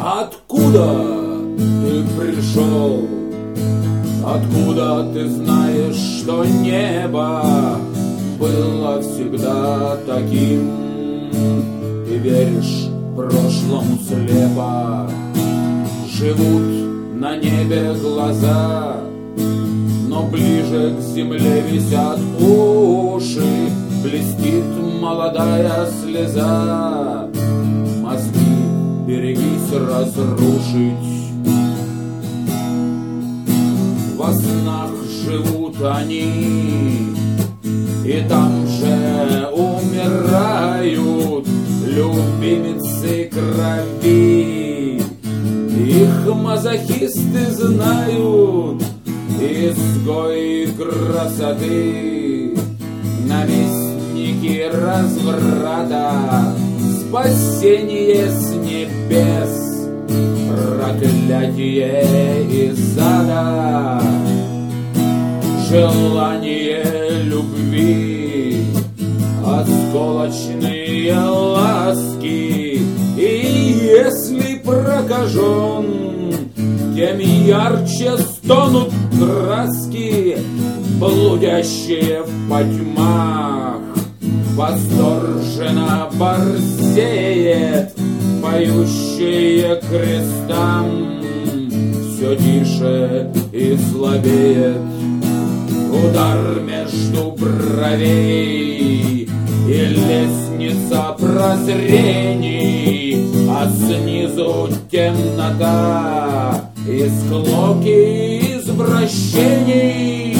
Откуда ты пришел? Откуда ты знаешь, что небо было всегда таким? Ты веришь прошлому слепо. Живут на небе глаза, но ближе к земле висят уши. Блестит молодая слеза. Мозги берегись разрушить. Во снах живут они, и там же умирают любимицы крови. Их мазохисты знают, изгои красоты, наместники разврата, спасение с небес, проклятие из ада, желание любви, осколочные ласки. И если прокажен, тем ярче стонут краски, блудящие в потьмах. Восторженно борзеет поющие крестам, все тише и слабеет удар между бровей и лестница прозрений, а снизу темнота и склоки извращений.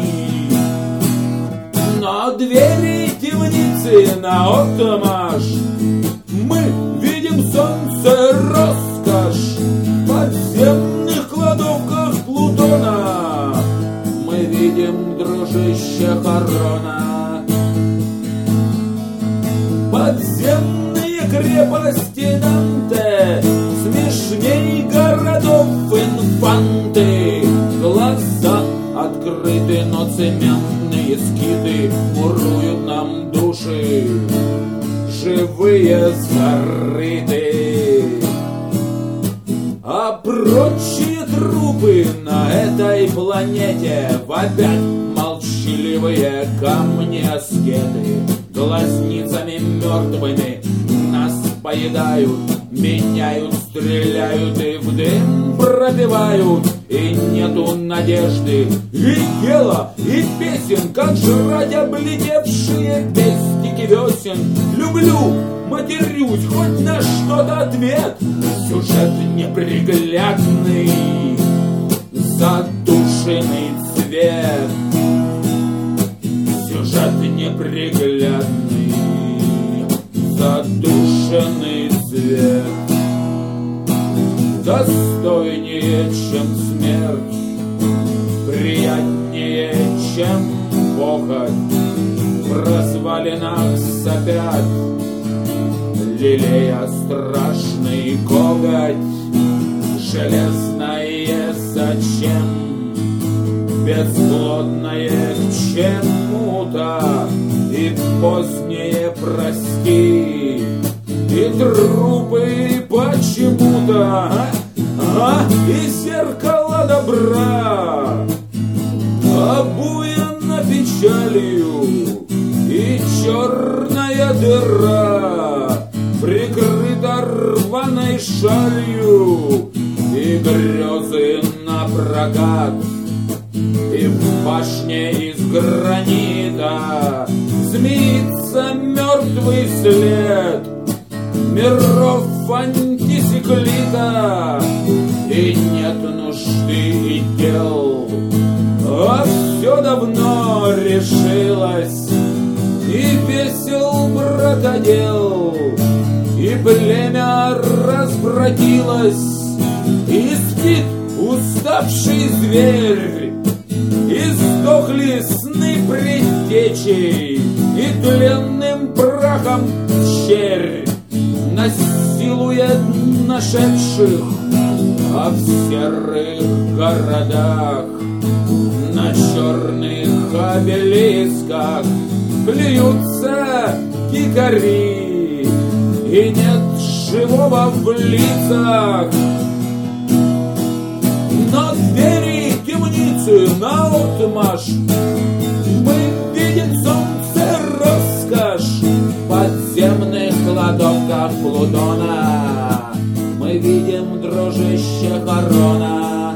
Но двери темницы наотмашь, мы видим солнце роскошь в подземных кладовках Плутона. Мы видим, дружище, Харона. Подземные крепости Данте, смешней городов инфанты. Глаза открыты, но цементные скиты муруют нам души, живые зарыты. А прочие трупы на этой планете вопят молчаливые камни-аскеты. Глазницами мертвыми нас поедают, меняют, стреляют и в дым пробивают. И нету надежды, и дела, и песен, как жрать облетевшие пестики весен. Люблю, матерюсь, хоть на что-то ответ. Сюжет неприглядный, задушенный цвет. Сюжет неприглядный, задушенный цвет. Достойнее, чем смерть, приятнее, чем похоть. В развалинах сопят, лелея страшный коготь. Железное зачем, безплодное к чему-то, и позднее прости, и трупы почему-то, и зеркало добра обуяно печалью, и черная дыра прикрыта рваной шалью, и грезы напрокат, и в башне из гранита змеится мертвый след миров антисиклита. И нет нужды и дел, а все давно решилось. И весел братодел, и племя развратилось, и спит уставший зверь, и сдохли сны предтечей, и тленным прахом черь насилует нашедших. А в серых городах, на черных обелисках плюются дикари, и нет живого в лицах. Но двери темницы наотмашь мы видим солнце роскошь. В подземных кладовках Плутона мы видим дружище Харона.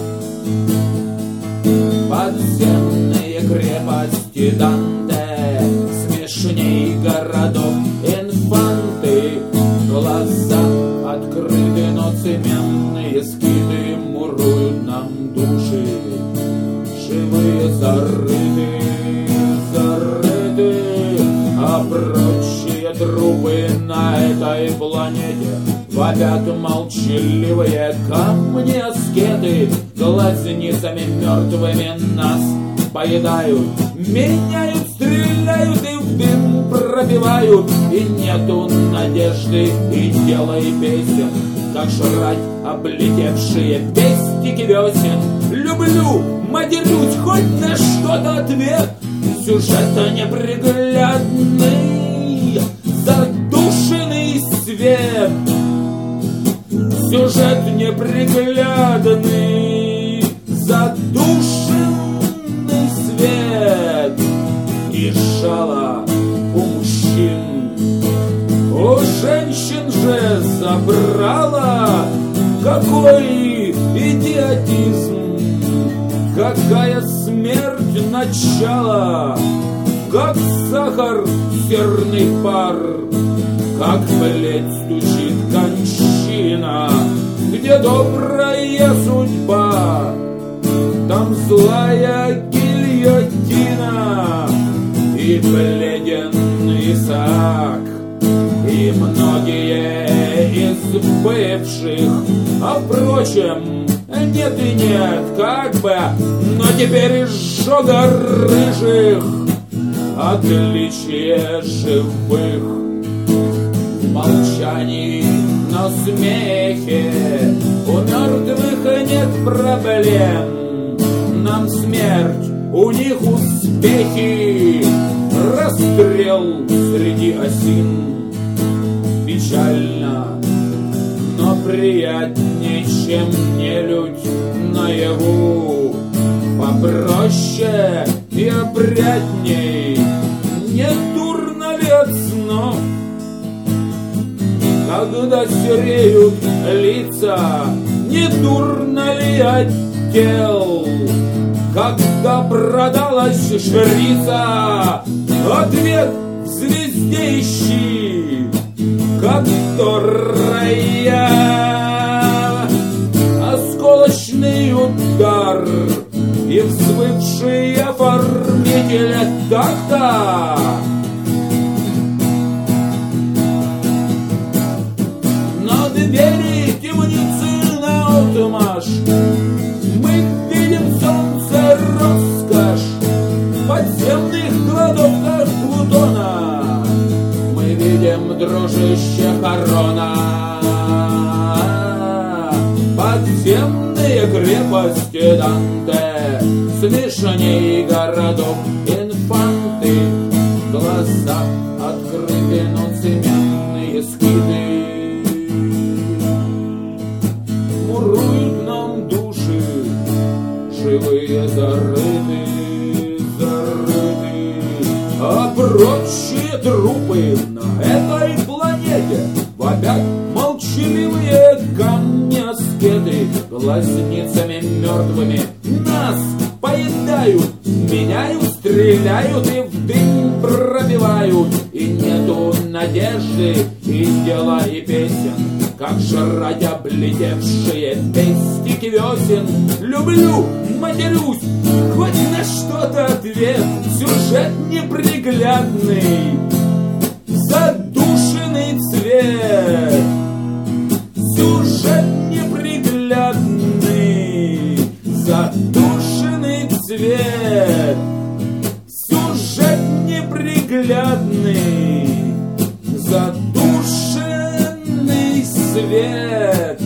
Подземные крепости Данте смешней городов Инфанты. Глаза открыты, но цементные скиты муруют нам души. Живые зарыты, а прочие трупы на этой планете вопят молчаливые камни аскеты. Глазницами мертвыми нас поедают, меняют, стреляют и в дым пробивают. И нету надежды, и дела, и песен, как жрать облетевшие пестики весен. Люблю, матерюсь, хоть на что-то ответ. Сюжет неприглядный, задушенный свет. Сюжет неприглядный, задушенный свет. И жало у мужчин, у женщин же забрала. Какой идиотизм, какая смерть начала. Как сахар серный пар, как плеть стучит кончина. Где добрая судьба, там злая гильотина. И бледен Исаак, и многие из бывших. А впрочем, нет и нет, как бы, но теперь изжога рыжих отличие живых. В молчании, но смехе у мертвых нет проблем. Нам смерть, у них успехи. Расстрел среди осин печально, но приятнее, чем нелюдь наяву. Попроще и опрятней, не дурно ли от снов, когда сереют лица? Не дурно ли от тел, когда продалась жрица? Ответ в звезде ищи, которая осколочный удар и взвывший оформитель такта. На двери темницы наотмашь мы видим солнце роскошь. В подземных кладовках Плутона мы видим дружище Харона. Подземные крепости Данте смешаней городов Инфанты. Глаза открыты, но цементные скиты муруют нам души. Живые зарыты, а прочие трупы на этой планете вопят молчаливые камни аскеты. Глазницами мертвыми нас поедают, меняют, стреляют и в дым пробивают. И нету надежды, и дела, и песен, как жрать облетевшие пестики весен. Люблю, матерюсь, хоть на что-то ответ. Сюжет неприглядный, задушенный цвет. Сюжет неприглядный, задушенный цвет. Сюжет неприглядный, задушенный свет.